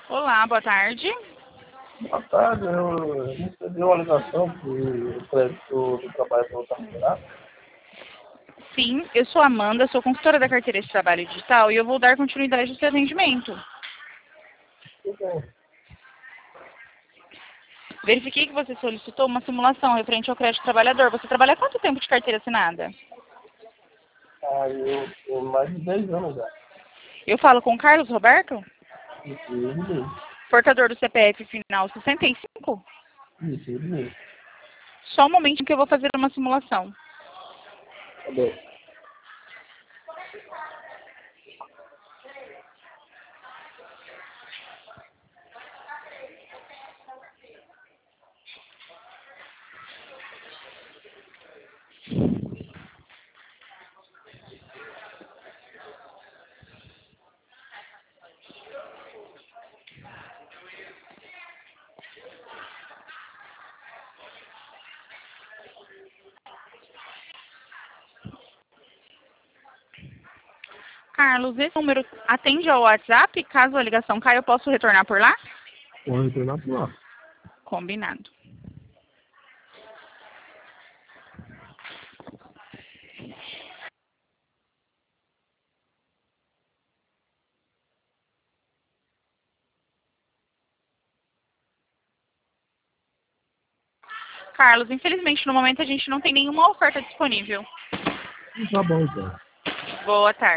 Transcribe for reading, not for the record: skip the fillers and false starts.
Olá, boa tarde. Boa tarde, eu recebi uma ligação que o crédito do trabalhador está liberado. Sim, eu sou Amanda, sou consultora da carteira de trabalho digital e eu vou dar continuidade ao seu atendimento. Tudo bem. Verifiquei que você solicitou uma simulação referente ao crédito trabalhador. Você trabalha há quanto tempo de carteira assinada? Eu tenho mais de 10 anos já. Eu falo com Carlos Roberto, Isso, ele mesmo. portador do CPF final 65? Isso, ele mesmo. Só um momento que eu vou fazer uma simulação. Tá bom. Carlos, esse número atende ao WhatsApp? Caso a ligação caia, eu posso retornar por lá? Pode retornar por lá. Combinado. Carlos, infelizmente no momento a gente não tem nenhuma oferta disponível. Tá bom, então. Boa tarde.